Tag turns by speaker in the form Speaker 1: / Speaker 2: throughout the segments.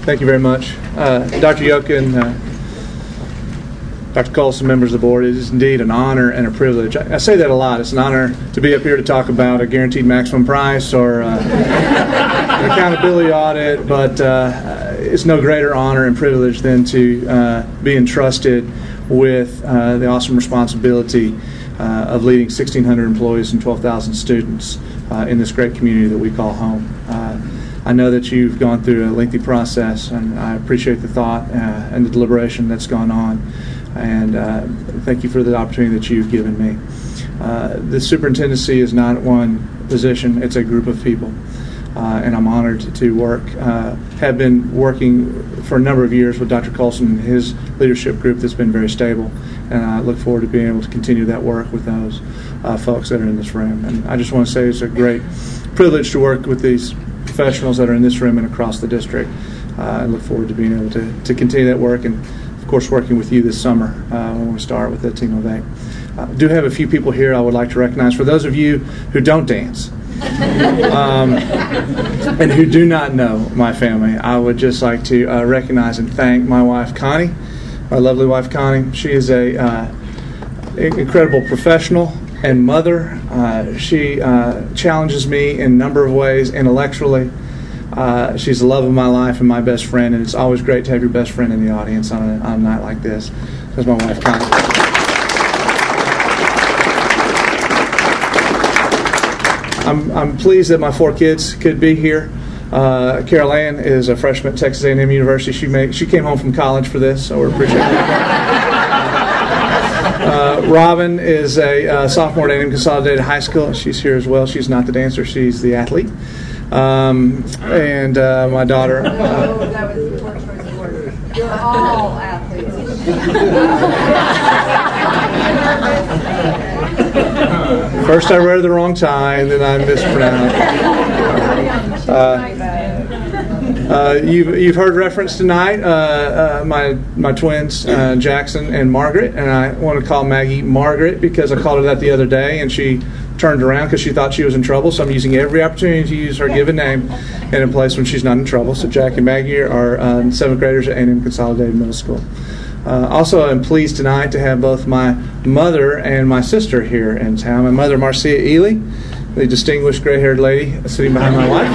Speaker 1: Thank you very much. Dr. Yokin, Dr. Colson, members of the board, it is indeed an honor and a privilege. I say that a lot. It's an honor to be up here to talk about a guaranteed maximum price or an accountability audit, but it's no greater honor and privilege than to be entrusted with the awesome responsibility of leading 1,600 employees and 12,000 students in this great community that we call home. I know that you've gone through a lengthy process, and I appreciate the thought and the deliberation that's gone on. And thank you for the opportunity that you've given me. The superintendency is not one position, it's a group of people. And I'm honored to work, have been working for a number of years with Dr. Colson and his leadership group that's been very stable. And I look forward to being able to continue that work with those folks that are in this room. And I just want to say it's a great privilege to work with these professionals that are in this room and across the district. I look forward to being able to continue that work and, of course, working with you this summer when we start with the Team of 8. I do have a few people here I would like to recognize. For those of you who don't dance and who do not know my family, I would just like to recognize and thank my wife, Connie, my lovely wife, Connie. She is a incredible professional and mother. She challenges me in a number of ways intellectually. She's the love of my life and my best friend, and it's always great to have your best friend in the audience on a night like this. That's my wife, Connie. I'm pleased that my 4 kids could be here. Carol Ann is a freshman at Texas A&M University. She came home from college for this, so we're appreciative of that. Robin is a sophomore at A&M Consolidated High School. She's here as well. She's not the dancer, she's the athlete. And my daughter.
Speaker 2: That was the poor choice of words. You're all athletes.
Speaker 1: First I read the wrong tie, and then I mispronounced. You've heard reference tonight, my twins, Jackson and Margaret, and I want to call Maggie Margaret because I called her that the other day, and she turned around because she thought she was in trouble, so I'm using every opportunity to use her given name in a place when she's not in trouble. So Jack and Maggie are 7th graders at A&M Consolidated Middle School. Also, I'm pleased tonight to have both my mother and my sister here in town. My mother, Marcia Ely, the distinguished gray-haired lady sitting behind my wife.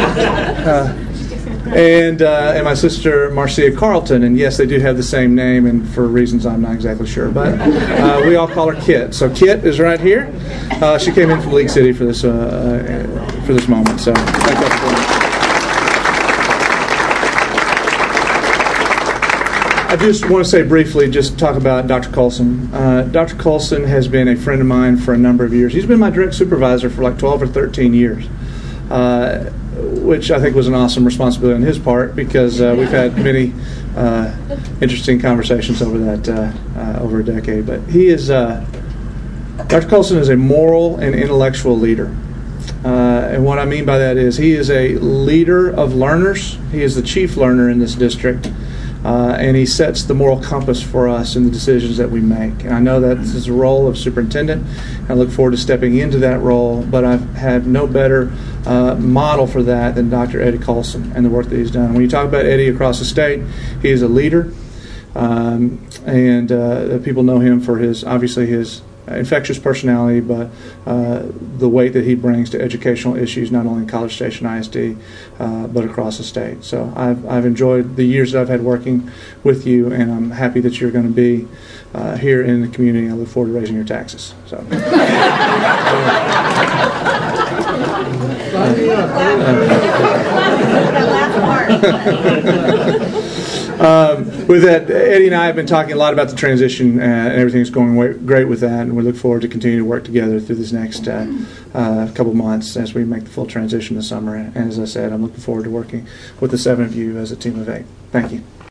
Speaker 1: And my sister, Marcia Carlton. And yes, they do have the same name, and for reasons I'm not exactly sure. But we all call her Kit. So Kit is right here. She came in from League City for this moment. So thank you for I just want to say briefly, just talk about Dr. Colson. Dr. Colson has been a friend of mine for a number of years. He's been my direct supervisor for like 12 or 13 years, which I think was an awesome responsibility on his part because we've had many interesting conversations over that over a decade. But he is Dr. Colson is a moral and intellectual leader. And what I mean by that is he is a leader of learners. He is the chief learner in this district. And he sets the moral compass for us in the decisions that we make. And I know that this is the role of superintendent. I look forward to stepping into that role, but I've had no better model for that than Dr. Eddie Colson and the work that he's done. When you talk about Eddie across the state, he is a leader, and people know him for his infectious personality, but the weight that he brings to educational issues, not only in College Station ISD, but across the state. So I've enjoyed the years that I've had working with you, and I'm happy that you're going to be here in the community. I look forward to raising your taxes. So. With that, Eddie and I have been talking a lot about the transition, and everything's going great with that, and we look forward to continuing to work together through this next couple months as we make the full transition this summer. And as I said, I'm looking forward to working with the 7 of you as a team of 8. Thank you.